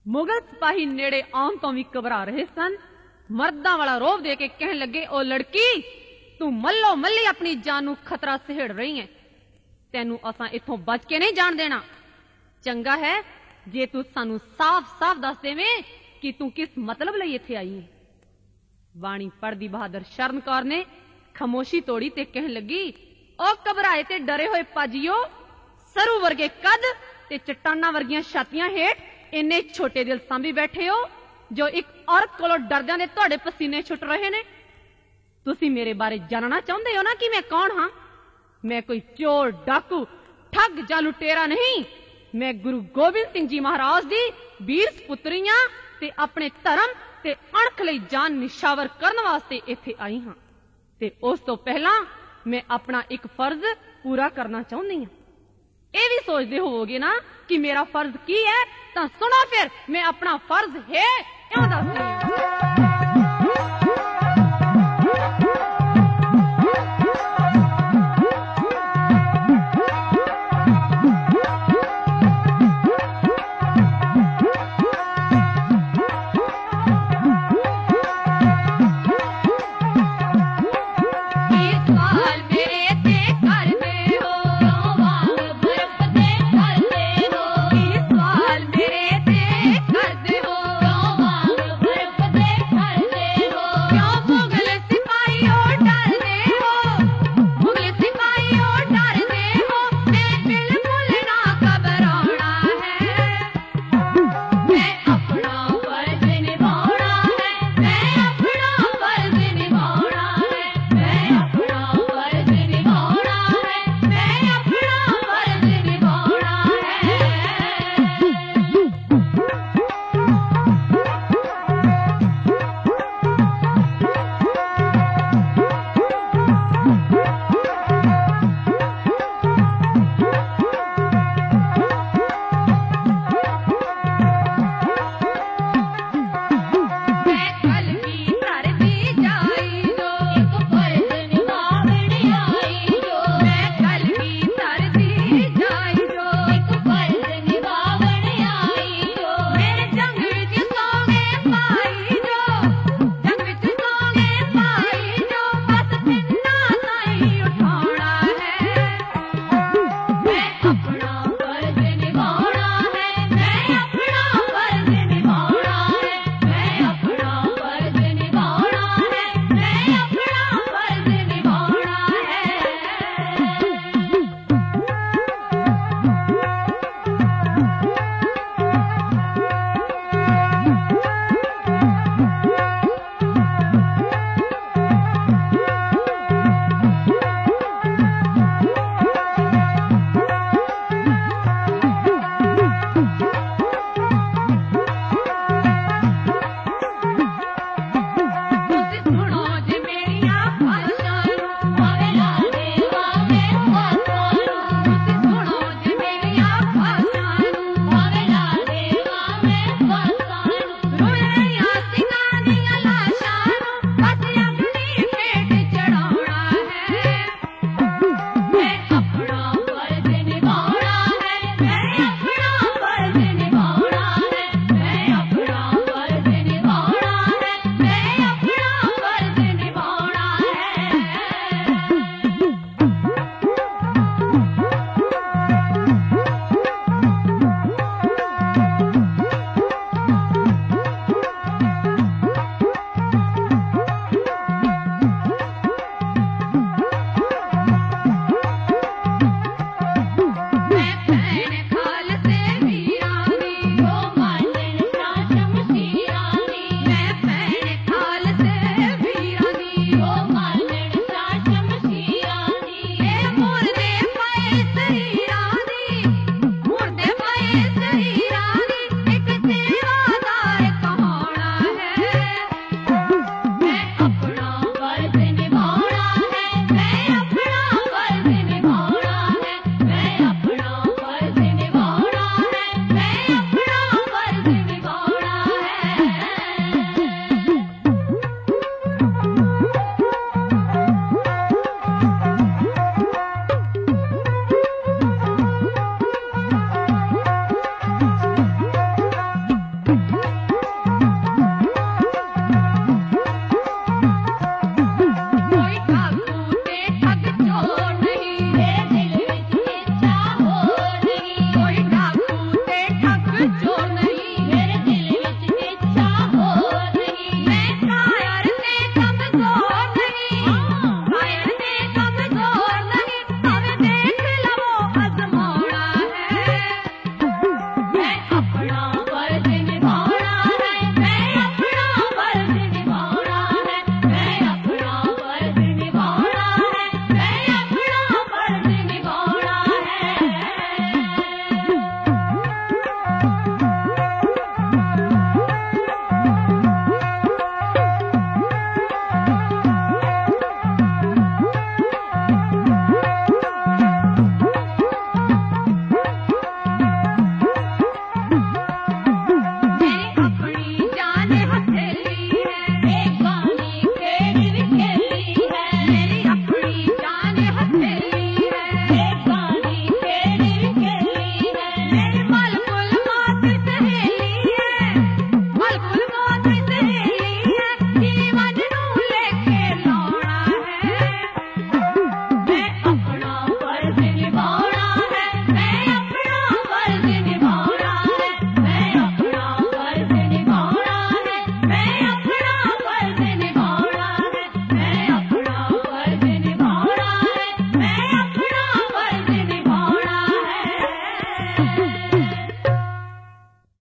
ਮੁਗਲ ਸਿਪਾਹੀ ਨੇੜੇ ਆਉਣ ਤੋਂ ਵੀ ਘਬਰਾ ਰਹੇ ਸਨ। ਮਰਦਾਂ ਵਾਲਾ ਰੋਬ ਦੇ ਕੇ ਕਹਿਣ ਲੱਗੇ, ਓ ਲੜਕੀ, ਤੂੰ ਮੱਲੋ ਮੱਲੀ ਆਪਣੀ ਜਾਨ ਨੂੰ ਖਤਰਾ ਸਹੇੜ ਰਹੀ ਹੈ। ਤੈਨੂੰ ਅਸਾਂ ਇੱਥੋਂ ਬਚ ਕੇ ਨਹੀਂ ਜਾਣ ਦੇਣਾ। ਚੰਗਾ ਹੈ ਜੇ ਤੂੰ ਸਾਨੂੰ ਸਾਫ਼-ਸਾਫ਼ ਦੱਸ ਦੇਵੇਂ ਕਿ ਤੂੰ ਕਿਸ ਮਤਲਬ ਲਈ ਇੱਥੇ ਆਈ ਹੈ। ਬਾਣੀ ਪੜ੍ਹਦੀ ਬਹਾਦਰ ਸ਼ਰਨ ਕੌਰ ਨੇ ਖਾਮੋਸ਼ੀ ਤੋੜੀ ਤੇ ਕਹਿਣ ਲੱਗੀ, ਓ ਘਬਰਾਏ ਤੇ ਡਰੇ ਹੋਏ ਪਾਜੀਓ, ਸਰੂ ਵਰਗੇ ਕੱਦ ਤੇ ਚਟਾਨਾਂ ਵਰਗੀਆਂ ਛਾਤੀਆਂ ਹੇਠ ਇੰਨੇ ਛੋਟੇ ਦਿਲ ਸਾਂਭੀ ਬੈਠੇ ਹੋ ਜੋ ਇੱਕ ਔਰਤ ਕੋਲੋਂ ਡਰਦਿਆਂ ਦੇ ਤੁਹਾਡੇ ਪਸੀਨੇ ਛੁੱਟ ਰਹੇ ਨੇ। ਤੁਸੀਂ ਮੇਰੇ ਬਾਰੇ ਜਾਣਨਾ ਚਾਹੁੰਦੇ ਹੋ ਨਾ ਕਿ ਮੈਂ ਕੌਣ ਹਾਂ? ਮੈਂ ਕੋਈ ਚੋਰ, ਡਾਕੂ, ਠੱਗ ਜਾਂ ਲੁਟੇਰਾ ਨਹੀਂ। ਮੈਂ ਗੁਰੂ ਗੋਬਿੰਦ ਸਿੰਘ ਜੀ ਮਹਾਰਾਜ ਦੀ ਵੀਰ ਸਪੁੱਤਰੀ ਹਾਂ ਤੇ ਆਪਣੇ ਧਰਮ ਤੇ ਅਣਖ ਲਈ ਜਾਨ ਨਿਸ਼ਾਵਰ ਕਰਨ ਵਾਸਤੇ ਇੱਥੇ ਆਈ ਹਾਂ। ਤੇ ਉਸ ਤੋਂ ਪਹਿਲਾਂ ਮੈਂ ਆਪਣਾ ਇੱਕ ਫਰਜ਼ ਪੂਰਾ ਕਰਨਾ ਚਾਹੁੰਦੀ ਹਾਂ। ਇਹ ਵੀ ਸੋਚਦੇ ਹੋਵੋਗੇ ਨਾ ਕਿ ਮੇਰਾ ਫਰਜ਼ ਕੀ ਹੈ, ਤਾਂ ਸੁਣੋ ਫਿਰ ਮੈਂ ਆਪਣਾ ਫਰਜ਼ ਹੈ ਇਉਂ ਦੱਸ